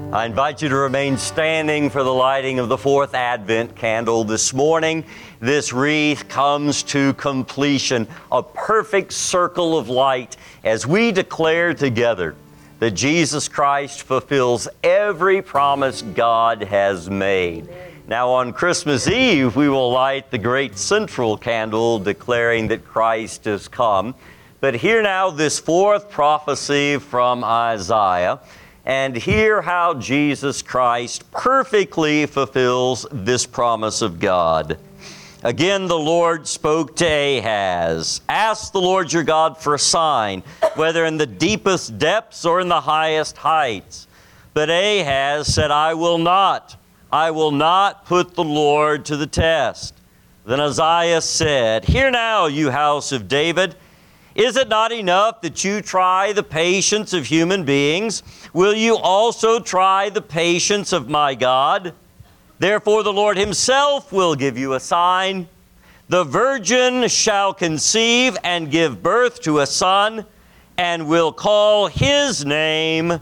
I invite you to remain standing for the lighting of the fourth Advent candle. This morning, this wreath comes to completion, a perfect circle of light as we declare together that Jesus Christ fulfills every promise God has made. Now on Christmas Eve, we will light the great central candle declaring that Christ is come. But hear now this fourth prophecy from Isaiah, and hear how Jesus Christ perfectly fulfills this promise of God. Again, the Lord spoke to Ahaz, "Ask the Lord your God for a sign, whether in the deepest depths or in the highest heights." But Ahaz said, I will not put the Lord to the test. Then Isaiah said, "Hear now, you house of David. Is it not enough that you try the patience of human beings? Will you also try the patience of my God? Therefore the Lord himself will give you a sign. The virgin shall conceive and give birth to a son, and will call his name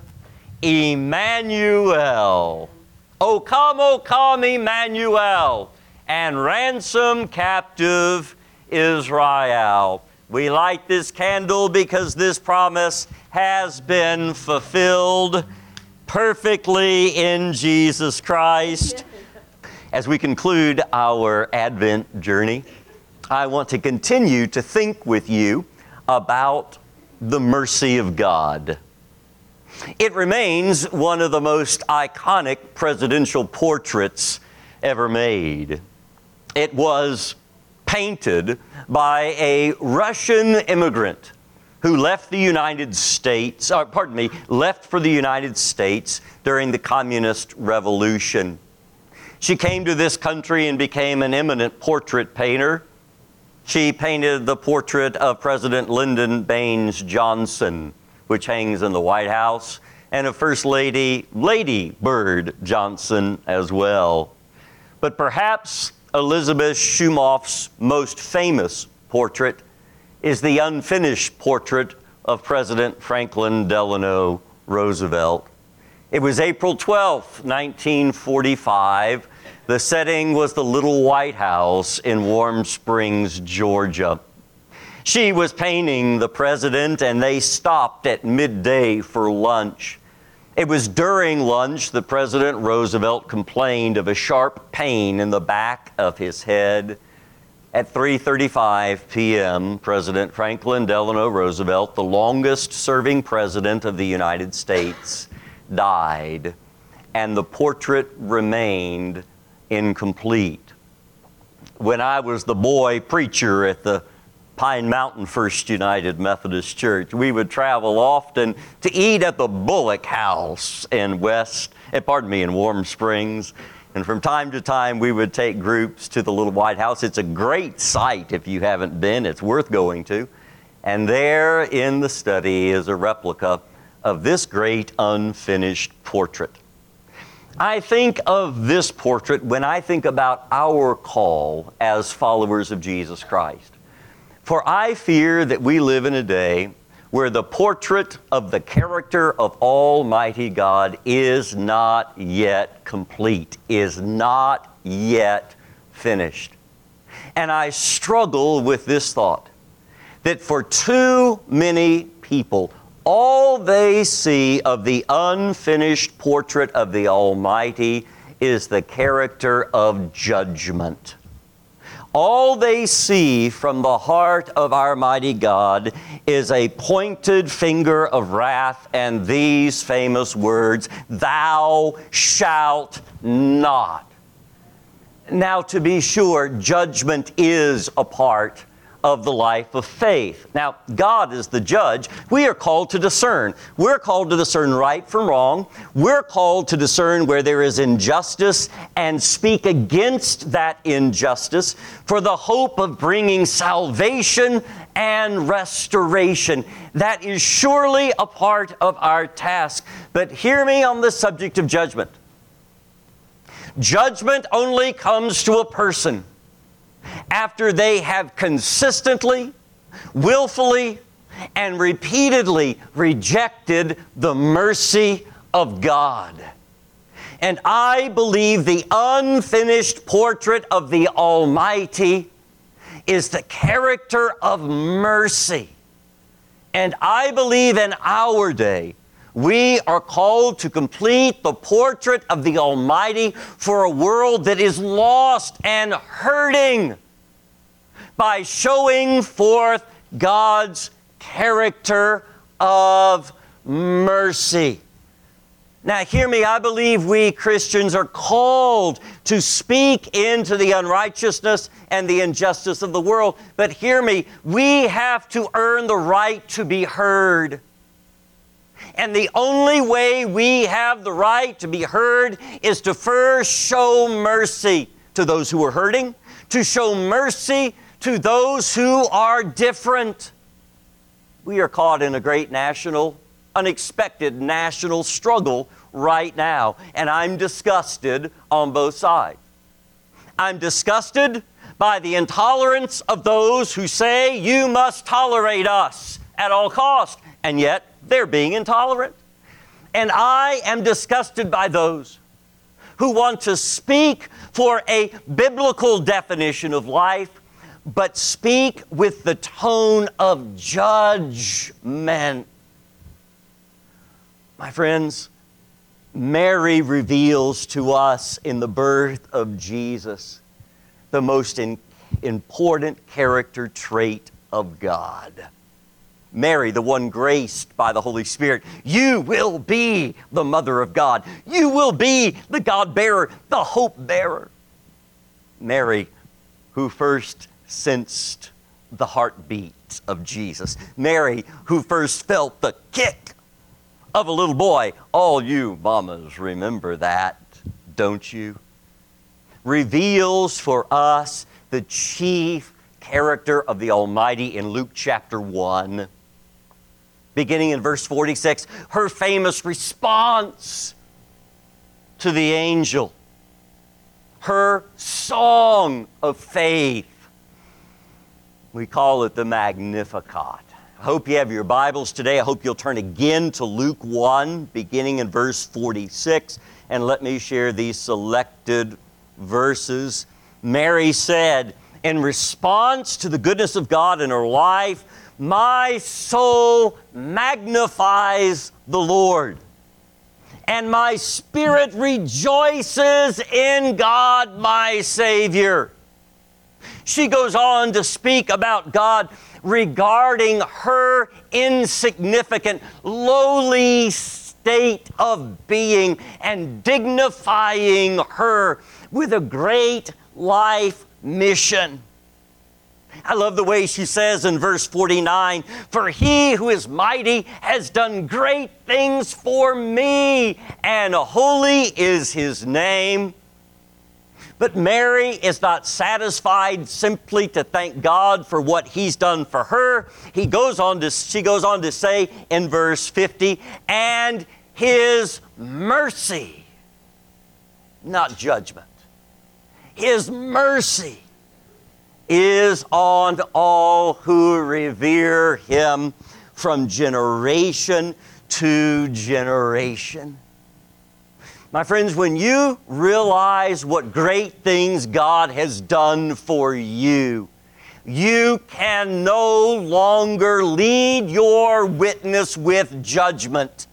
Emmanuel." O come, Emmanuel, and ransom captive Israel. We light this candle because this promise has been fulfilled perfectly in Jesus Christ. As we conclude our Advent journey, I want to continue to think with you about the mercy of God. It remains one of the most iconic presidential portraits ever made. It was painted by a Russian immigrant who left for the United States during the Communist Revolution. She came to this country and became an eminent portrait painter. She painted the portrait of President Lyndon Baines Johnson, which hangs in the White House, and of First Lady, Lady Bird Johnson as well. But perhaps Elizabeth Shumoff's most famous portrait is the unfinished portrait of President Franklin Delano Roosevelt. It was April 12th, 1945. The setting was the Little White House in Warm Springs, Georgia. She was painting the president, and they stopped at midday for lunch. It was during lunch that President Roosevelt complained of a sharp pain in the back of his head. At 3:35 p.m., President Franklin Delano Roosevelt, the longest-serving president of the United States, died, and the portrait remained incomplete. When I was the boy preacher at the Pine Mountain First United Methodist Church, we would travel often to eat at the Bullock House in Warm Springs. And from time to time, we would take groups to the Little White House. It's a great site if you haven't been. It's worth going to. And there in the study is a replica of this great unfinished portrait. I think of this portrait when I think about our call as followers of Jesus Christ. For I fear that we live in a day where the portrait of the character of Almighty God is not yet complete, is not yet finished. And I struggle with this thought, that for too many people, all they see of the unfinished portrait of the Almighty is the character of judgment. All they see from the heart of our mighty God is a pointed finger of wrath and these famous words, "Thou shalt not." Now, to be sure, judgment is a part of the life of faith. Now, God is the judge. We are called to discern. We're called to discern right from wrong. We're called to discern where there is injustice and speak against that injustice for the hope of bringing salvation and restoration. That is surely a part of our task. But hear me on the subject of judgment. Judgment only comes to a person after they have consistently, willfully, and repeatedly rejected the mercy of God. And I believe the unfinished portrait of the Almighty is the character of mercy. And I believe in our day, we are called to complete the portrait of the Almighty for a world that is lost and hurting by showing forth God's character of mercy. Now, hear me, I believe we Christians are called to speak into the unrighteousness and the injustice of the world. But hear me, we have to earn the right to be heard. And the only way we have the right to be heard is to first show mercy to those who are hurting, to show mercy to those who are different. We are caught in a great unexpected national struggle right now, and I'm disgusted on both sides. I'm disgusted by the intolerance of those who say you must tolerate us at all costs, and yet they're being intolerant. And I am disgusted by those who want to speak for a biblical definition of life, but speak with the tone of judgment. My friends, Mary reveals to us in the birth of Jesus the most important character trait of God. Mary, the one graced by the Holy Spirit, you will be the mother of God. You will be the God-bearer, the hope-bearer. Mary, who first sensed the heartbeat of Jesus. Mary, who first felt the kick of a little boy. All you mamas remember that, don't you? Reveals for us the chief character of the Almighty in Luke chapter 1. Beginning in verse 46, her famous response to the angel, her song of faith. We call it the Magnificat. I hope you have your Bibles today. I hope you'll turn again to Luke 1, beginning in verse 46, and let me share these selected verses. Mary said, in response to the goodness of God in her life, my soul magnifies the Lord, and my spirit rejoices in God my Savior. She goes on to speak about God regarding her insignificant, lowly state of being and dignifying her with a great life mission. I love the way she says in verse 49, for he who is mighty has done great things for me, and holy is his name. But Mary is not satisfied simply to thank God for what He's done for her. She goes on to say in verse 50, and His mercy, not judgment, His mercy is on all who revere Him from generation to generation. My friends, when you realize what great things God has done for you, you can no longer lead your witness with judgment.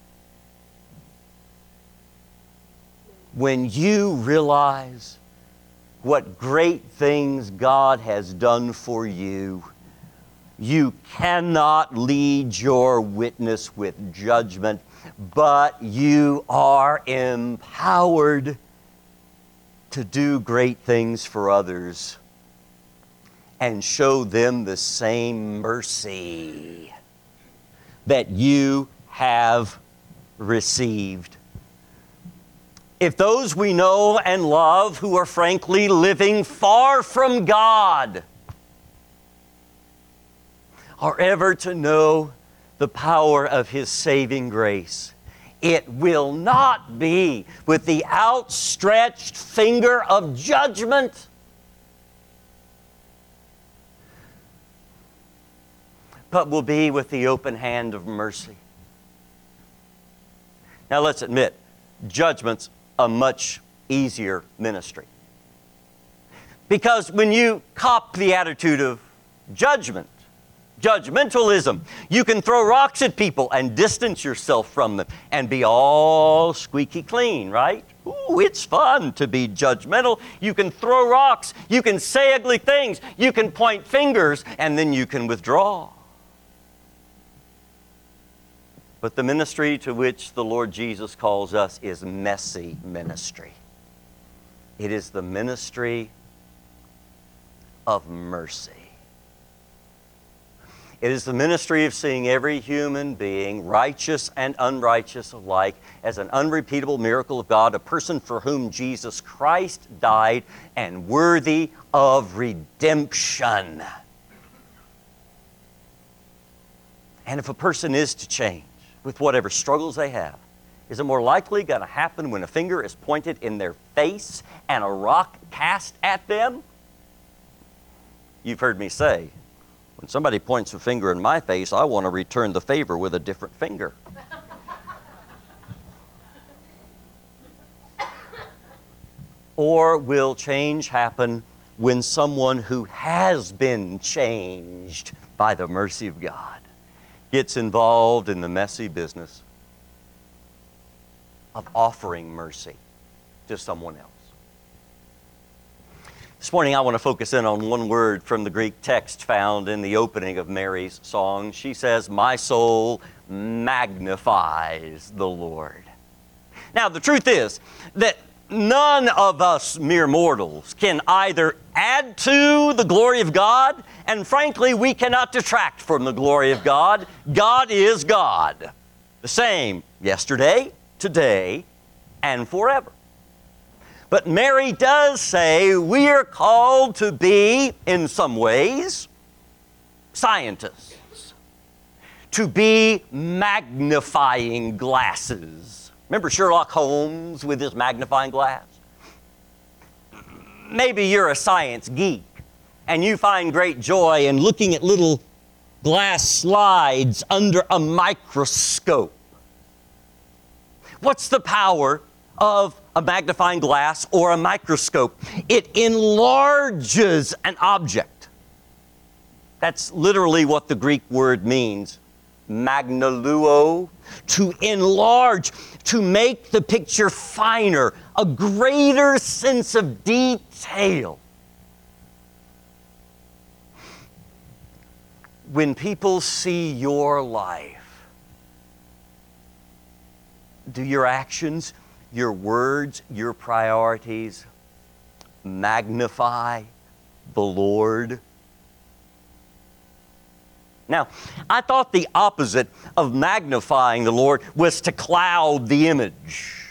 When you realize what great things God has done for you, you cannot lead your witness with judgment, but you are empowered to do great things for others and show them the same mercy that you have received. If those we know and love who are frankly living far from God are ever to know the power of His saving grace, it will not be with the outstretched finger of judgment, but will be with the open hand of mercy. Now let's admit, judgments a much easier ministry. Because when you cop the attitude of judgment, judgmentalism, you can throw rocks at people and distance yourself from them and be all squeaky clean, right? Ooh, it's fun to be judgmental. You can throw rocks, you can say ugly things, you can point fingers, and then you can withdraw. But the ministry to which the Lord Jesus calls us is messy ministry. It is the ministry of mercy. It is the ministry of seeing every human being, righteous and unrighteous alike, as an unrepeatable miracle of God, a person for whom Jesus Christ died and worthy of redemption. And if a person is to change with whatever struggles they have, is it more likely going to happen when a finger is pointed in their face and a rock cast at them? You've heard me say, when somebody points a finger in my face, I want to return the favor with a different finger. Or will change happen when someone who has been changed by the mercy of God gets involved in the messy business of offering mercy to someone else? This morning I want to focus in on one word from the Greek text found in the opening of Mary's song. She says, "My soul magnifies the Lord." Now the truth is that none of us mere mortals can either add to the glory of God, and frankly we cannot detract from the glory of God. God is God, the same yesterday, today, and forever. But Mary does say we are called to be, in some ways, scientists, to be magnifying glasses. Remember Sherlock Holmes with his magnifying glass? Maybe you're a science geek and you find great joy in looking at little glass slides under a microscope. What's the power of a magnifying glass or a microscope? It enlarges an object. That's literally what the Greek word means. Magnaluo, to enlarge, to make the picture finer, a greater sense of detail. When people see your life, do your actions, your words, your priorities magnify the Lord? Now, I thought the opposite of magnifying the Lord was to cloud the image.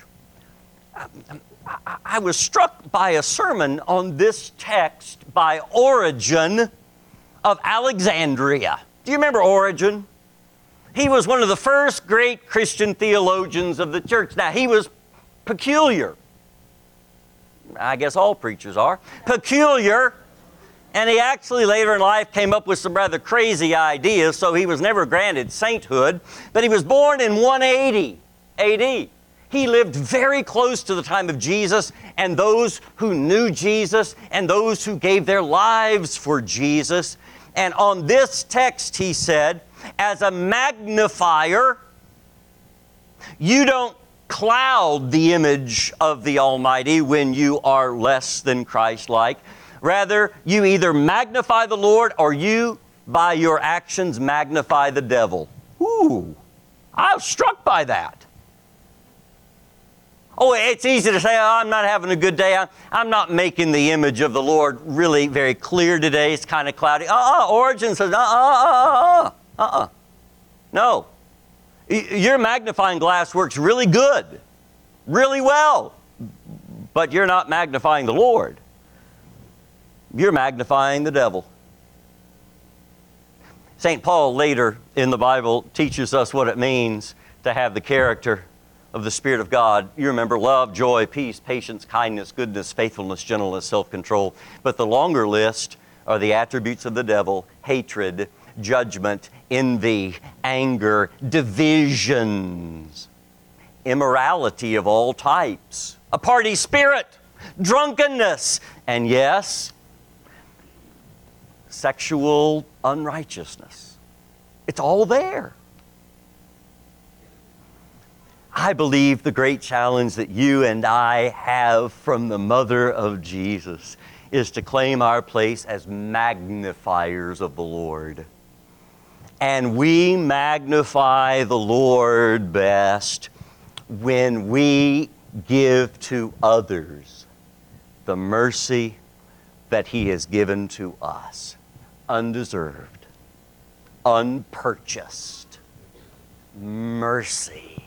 I was struck by a sermon on this text by Origen of Alexandria. Do you remember Origen? He was one of the first great Christian theologians of the church. Now, he was peculiar. I guess all preachers are. Peculiar. And he actually later in life came up with some rather crazy ideas, so he was never granted sainthood. But he was born in 180 AD. He lived very close to the time of Jesus and those who knew Jesus and those who gave their lives for Jesus. And on this text, he said, as a magnifier, you don't cloud the image of the Almighty when you are less than Christ-like. Rather, you either magnify the Lord or you, by your actions, magnify the devil. Ooh, I was struck by that. Oh, it's easy to say, oh, I'm not having a good day. I'm not making the image of the Lord really very clear today. It's kind of cloudy. Origen says, No. Your magnifying glass works really good, really well, but you're not magnifying the Lord. You're magnifying the devil. St. Paul later in the Bible teaches us what it means to have the character of the Spirit of God. You remember love, joy, peace, patience, kindness, goodness, faithfulness, gentleness, self-control. But the longer list are the attributes of the devil: hatred, judgment, envy, anger, divisions, immorality of all types, a party spirit, drunkenness, and yes, sexual unrighteousness. It's all there. I believe the great challenge that you and I have from the mother of Jesus is to claim our place as magnifiers of the Lord. And we magnify the Lord best when we give to others the mercy that He has given to us. Undeserved, unpurchased mercy.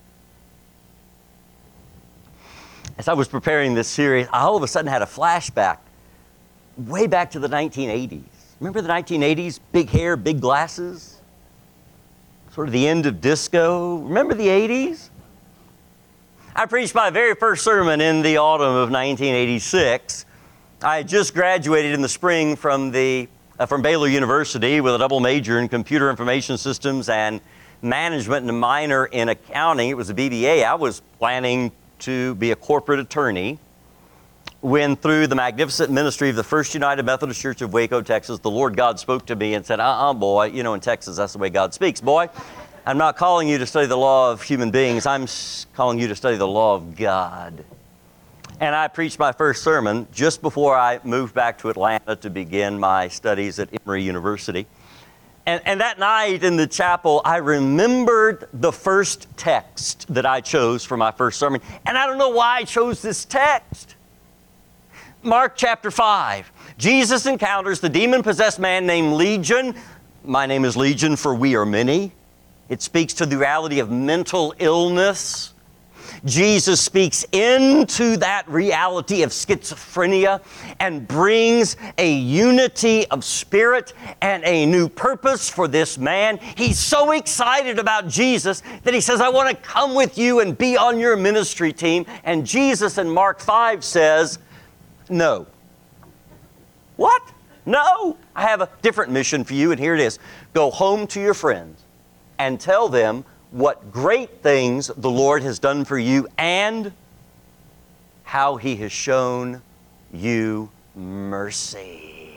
As I was preparing this series, I all of a sudden had a flashback way back to the 1980s. Remember the 1980s? Big hair, big glasses? Sort of the end of disco. Remember the 80s? I preached my very first sermon in the autumn of 1986. I had just graduated in the spring from Baylor University with a double major in computer information systems and management and a minor in accounting. It was a BBA. I was planning to be a corporate attorney when, through the magnificent ministry of the First United Methodist Church of Waco, Texas, the Lord God spoke to me and said, boy, you know, in Texas, that's the way God speaks. Boy, I'm not calling you to study the law of human beings. I'm calling you to study the law of God. And I preached my first sermon just before I moved back to Atlanta to begin my studies at Emory University. And that night in the chapel, I remembered the first text that I chose for my first sermon. And I don't know why I chose this text. Mark chapter 5. Jesus encounters the demon-possessed man named Legion. My name is Legion, for we are many. It speaks to the reality of mental illness. Jesus speaks into that reality of schizophrenia and brings a unity of spirit and a new purpose for this man. He's so excited about Jesus that he says, I want to come with you and be on your ministry team. And Jesus in Mark 5 says, no. What? No. I have a different mission for you, and here it is. Go home to your friends and tell them what great things the Lord has done for you and how He has shown you mercy.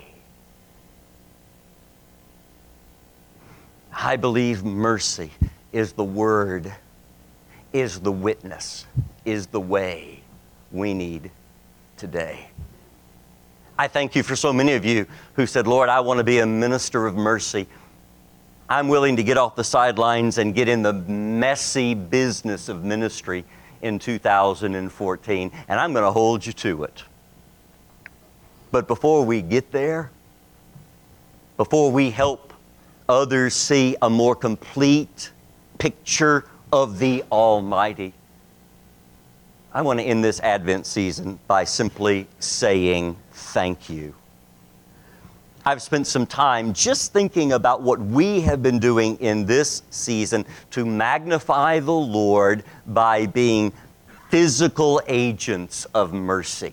I believe mercy is the word, is the witness, is the way we need today. I thank you for so many of you who said, Lord, I want to be a minister of mercy. I'm willing to get off the sidelines and get in the messy business of ministry in 2014, and I'm going to hold you to it. But before we get there, before we help others see a more complete picture of the Almighty, I want to end this Advent season by simply saying thank you. I've spent some time just thinking about what we have been doing in this season to magnify the Lord by being physical agents of mercy.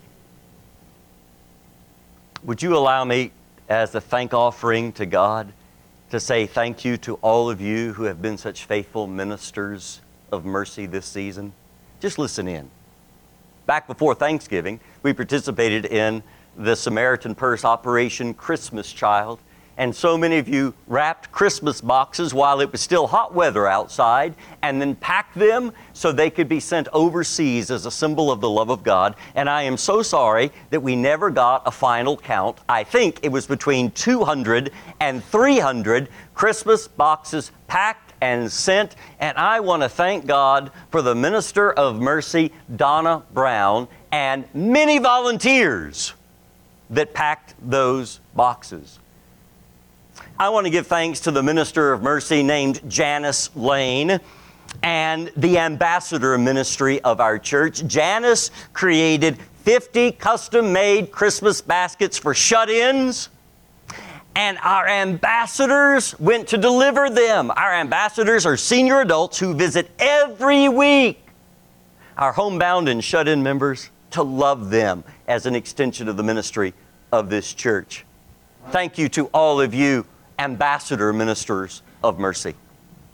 Would you allow me, as a thank offering to God, to say thank you to all of you who have been such faithful ministers of mercy this season? Just listen in. Back before Thanksgiving, we participated in the Samaritan Purse Operation Christmas Child. And so many of you wrapped Christmas boxes while it was still hot weather outside and then packed them so they could be sent overseas as a symbol of the love of God. And I am so sorry that we never got a final count. I think it was between 200 and 300 Christmas boxes packed and sent. And I want to thank God for the Minister of Mercy, Donna Brown, and many volunteers that packed those boxes. I want to give thanks to the Minister of Mercy named Janice Lane and the ambassador ministry of our church. Janice created 50 custom-made Christmas baskets for shut-ins, and our ambassadors went to deliver them. Our ambassadors are senior adults who visit every week our homebound and shut-in members to love them as an extension of the ministry of this church. Thank you to all of you ambassador ministers of mercy.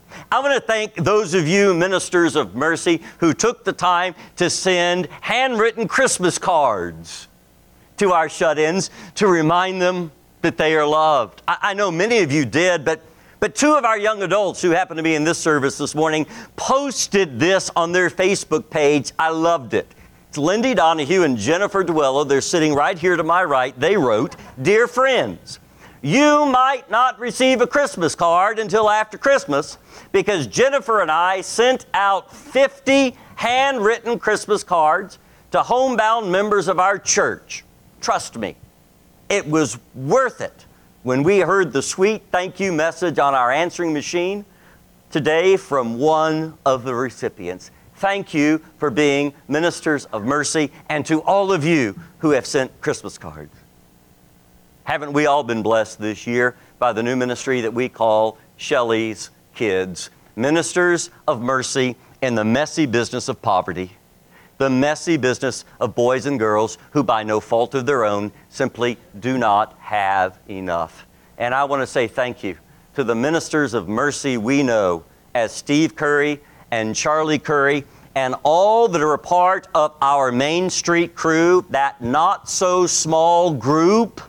I want to thank those of you ministers of mercy who took the time to send handwritten Christmas cards to our shut-ins to remind them that they are loved. I know many of you did, but two of our young adults who happen to be in this service this morning posted this on their Facebook page. I loved it. It's Lindy Donahue and Jennifer Duello. They're sitting right here to my right. They wrote, "Dear friends, you might not receive a Christmas card until after Christmas because Jennifer and I sent out 50 handwritten Christmas cards to homebound members of our church. Trust me, it was worth it when we heard the sweet thank you message on our answering machine today from one of the recipients. Thank you for being ministers of mercy, and to all of you who have sent Christmas cards." Haven't we all been blessed this year by the new ministry that we call Shelley's Kids? Ministers of mercy in the messy business of poverty, the messy business of boys and girls who by no fault of their own simply do not have enough. And I want to say thank you to the ministers of mercy we know as Steve Curry and Charlie Curry and all that are a part of our Main Street crew, that not so small group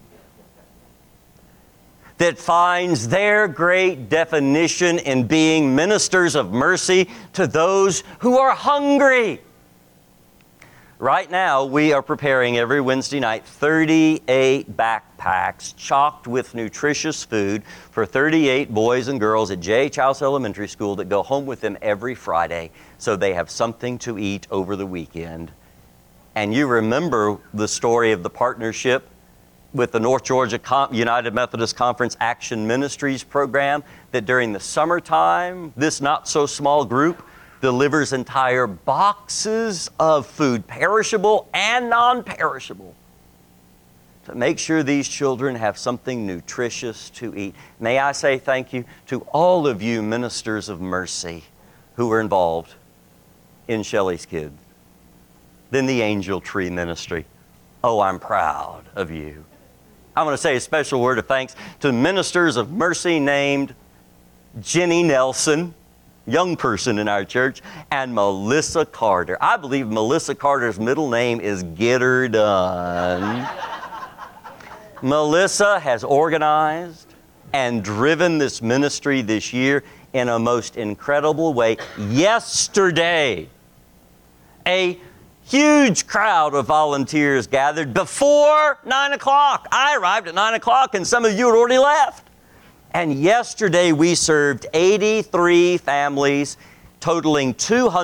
that finds their great definition in being ministers of mercy to those who are hungry. Right now, we are preparing every Wednesday night 38 backpacks chocked with nutritious food for 38 boys and girls at J.H. House Elementary School that go home with them every Friday so they have something to eat over the weekend. And you remember the story of the partnership with the North Georgia United Methodist Conference Action Ministries program, that during the summertime, this not-so-small group delivers entire boxes of food, perishable and non-perishable, to make sure these children have something nutritious to eat. May I say thank you to all of you ministers of mercy who are involved in Shelley's Kids. Then the Angel Tree Ministry. Oh, I'm proud of you. I want to say a special word of thanks to ministers of mercy named Jenny Nelson, young person in our church, and Melissa Carter. I believe Melissa Carter's middle name is Get Her Done. Melissa has organized and driven this ministry this year in a most incredible way. Yesterday, a huge crowd of volunteers gathered before 9 o'clock. I arrived at 9 o'clock and some of you had already left. And yesterday we served 83 families, totaling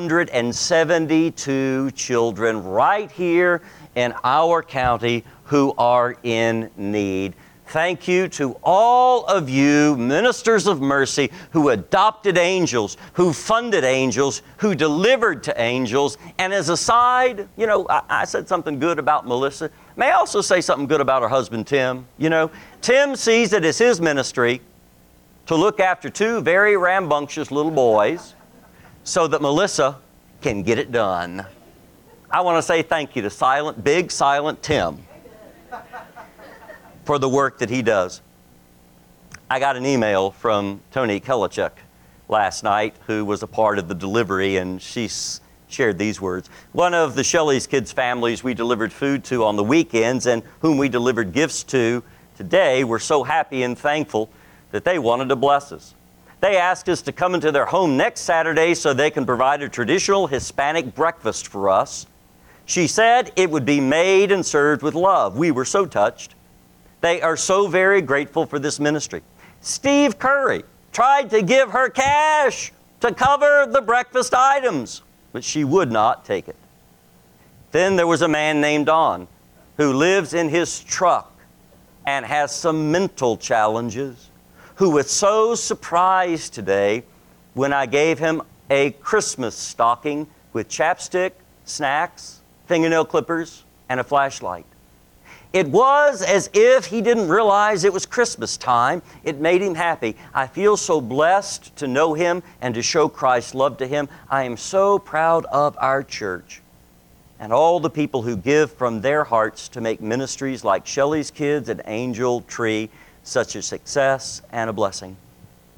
272 children right here in our county who are in need. Thank you to all of you ministers of mercy who adopted angels, who funded angels, who delivered to angels. And as a side, you know, I said something good about Melissa. May I also say something good about her husband, Tim? You know, Tim sees it as his ministry to look after two very rambunctious little boys so that Melissa can get it done. I want to say thank you to big silent Tim for the work that he does. I got an email from Tony Kelichuk last night, who was a part of the delivery, and she shared these words. One of the Shelley's Kids families we delivered food to on the weekends and whom we delivered gifts to today were so happy and thankful that they wanted to bless us. They asked us to come into their home next Saturday so they can provide a traditional Hispanic breakfast for us. She said it would be made and served with love. We were so touched. They are so very grateful for this ministry. Steve Curry tried to give her cash to cover the breakfast items, but she would not take it. Then there was a man named Don who lives in his truck and has some mental challenges, who was so surprised today when I gave him a Christmas stocking with chapstick, snacks, fingernail clippers, and a flashlight. It was as if he didn't realize it was Christmas time. It made him happy. I feel so blessed to know him and to show Christ's love to him. I am so proud of our church and all the people who give from their hearts to make ministries like Shelley's Kids and Angel Tree such a success and a blessing.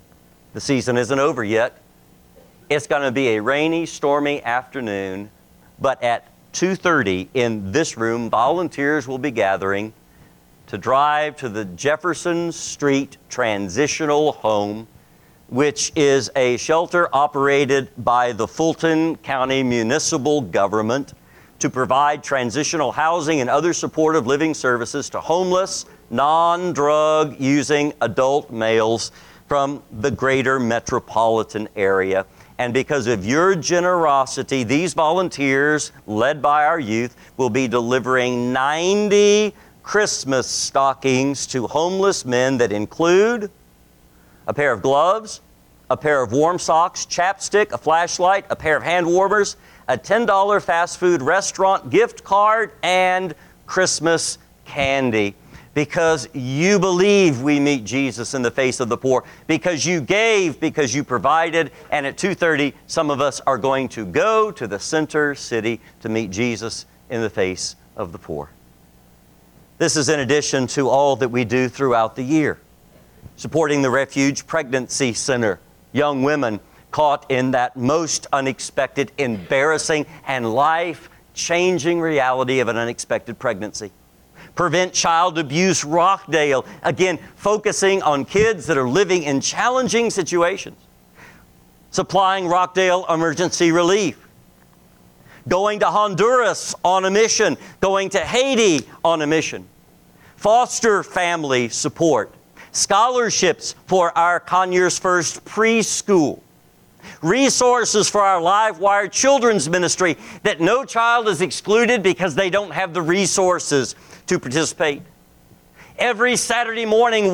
The season isn't over yet. It's going to be a rainy, stormy afternoon, but at 2:30 in this room, volunteers will be gathering to drive to the Jefferson Street Transitional Home, which is a shelter operated by the Fulton County Municipal Government to provide transitional housing and other supportive living services to homeless, non-drug using adult males from the greater metropolitan area. And because of your generosity, these volunteers, led by our youth, will be delivering 90 Christmas stockings to homeless men that include a pair of gloves, a pair of warm socks, chapstick, a flashlight, a pair of hand warmers, a $10 fast food restaurant gift card, and Christmas candy. Because you believe we meet Jesus in the face of the poor, because you gave, because you provided, and at 2:30, some of us are going to go to the center city to meet Jesus in the face of the poor. This is in addition to all that we do throughout the year, supporting the Refuge Pregnancy Center, young women caught in that most unexpected, embarrassing, and life-changing reality of an unexpected pregnancy. Prevent Child Abuse Rockdale, again, focusing on kids that are living in challenging situations. Supplying Rockdale emergency relief. Going to Honduras on a mission. Going to Haiti on a mission. Foster family support. Scholarships for our Conyers First preschool. Resources for our Livewire Children's Ministry, that no child is excluded because they don't have the resources to participate. Every Saturday morning,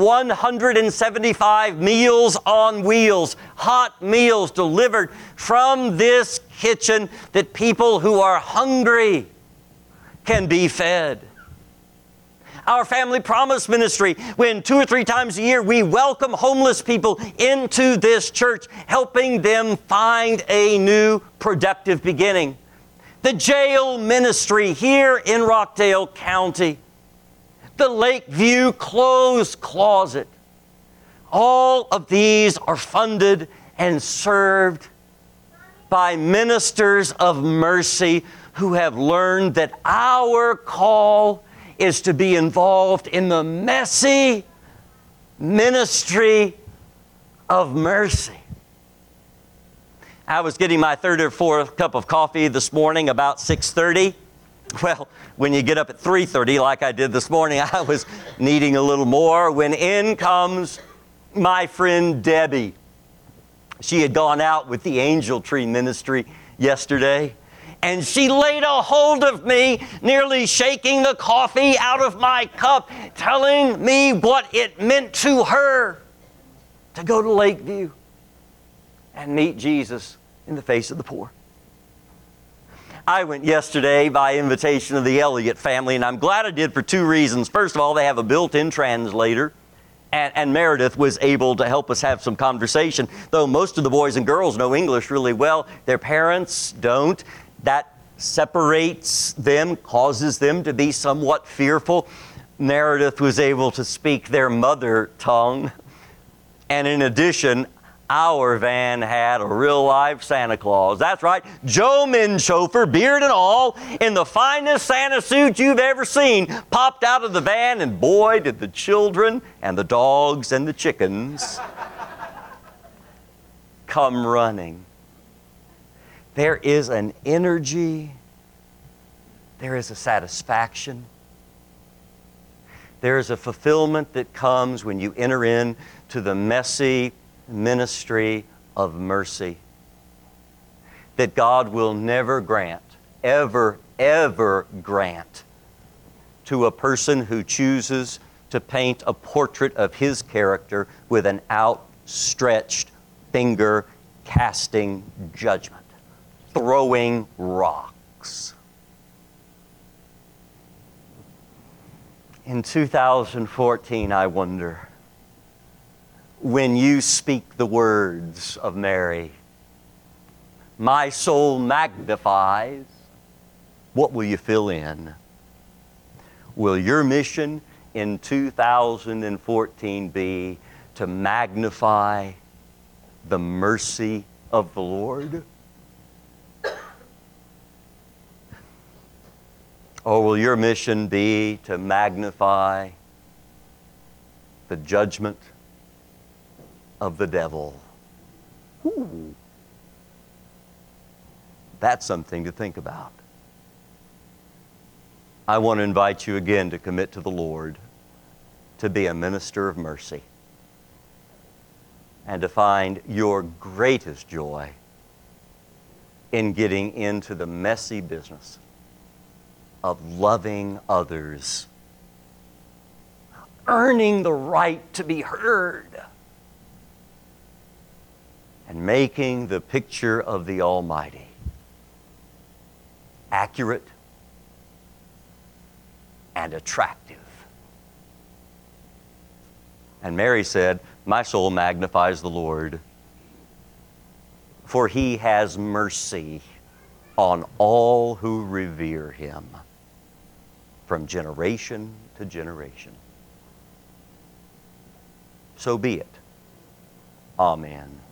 175 Meals on Wheels, hot meals delivered from this kitchen that people who are hungry can be fed. Our Family Promise Ministry, when 2 or 3 times a year we welcome homeless people into this church, helping them find a new productive beginning. The Jail Ministry here in Rockdale County. The Lakeview Clothes Closet. All of these are funded and served by ministers of mercy who have learned that our call is to be involved in the messy ministry of mercy. I was getting my third or fourth cup of coffee this morning about 6:30. Well, when you get up at 3:30 like I did this morning, I was needing a little more when in comes my friend Debbie. She had gone out with the Angel Tree Ministry yesterday, and she laid a hold of me, nearly shaking the coffee out of my cup, telling me what it meant to her to go to Lakeview and meet Jesus in the face of the poor. I went yesterday by invitation of the Elliott family, and I'm glad I did for 2 reasons. First of all, they have a built-in translator, and Meredith was able to help us have some conversation. Though most of the boys and girls know English really well, their parents don't. That separates them, causes them to be somewhat fearful. Meredith was able to speak their mother tongue. And in addition, our van had a real live Santa Claus. That's right, Joe Minchofer, beard and all, in the finest Santa suit you've ever seen, popped out of the van, and boy, did the children and the dogs and the chickens come running. There is an energy, there is a satisfaction, there is a fulfillment that comes when you enter into the messy ministry of mercy that God will never grant, ever grant to a person who chooses to paint a portrait of His character with an outstretched finger, casting judgment, throwing rocks. In 2014, I wonder, when you speak the words of Mary, my soul magnifies, what will you fill in? Will your mission in 2014 be to magnify the mercy of the Lord? Or will your mission be to magnify the judgment of the devil? Ooh. That's something to think about. I want to invite you again to commit to the Lord, to be a minister of mercy, and to find your greatest joy in getting into the messy business of loving others, earning the right to be heard, and making the picture of the Almighty accurate and attractive. And Mary said, "My soul magnifies the Lord, for He has mercy on all who revere Him from generation to generation." So be it. Amen.